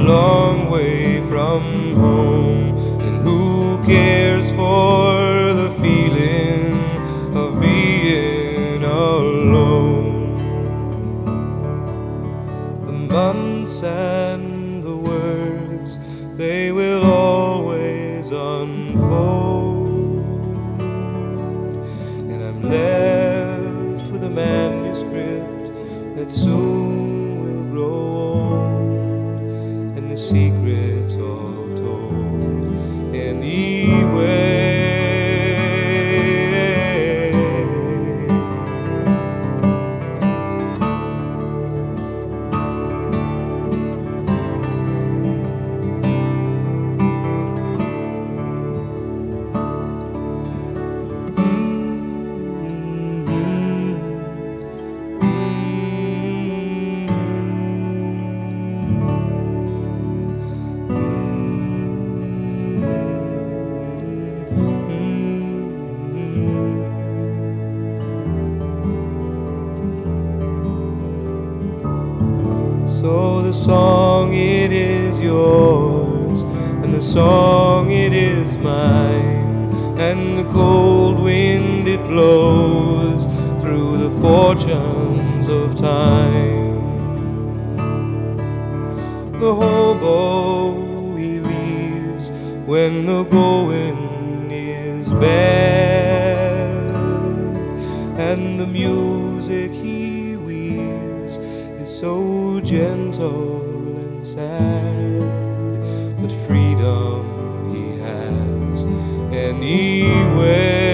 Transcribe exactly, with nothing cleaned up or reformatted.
long way from home, and who cares for the feeling of being alone? The months and the words, they will always unfold, and I'm left with a manuscript that soon will grow old, and the secrets all told anyway. So the song, it is yours, and the song, it is mine, and the cold wind, it blows through the fortunes of time. The hobo, he leaves when the going is bad, and the music he weaves is so gentle and sad, but freedom he has anyway.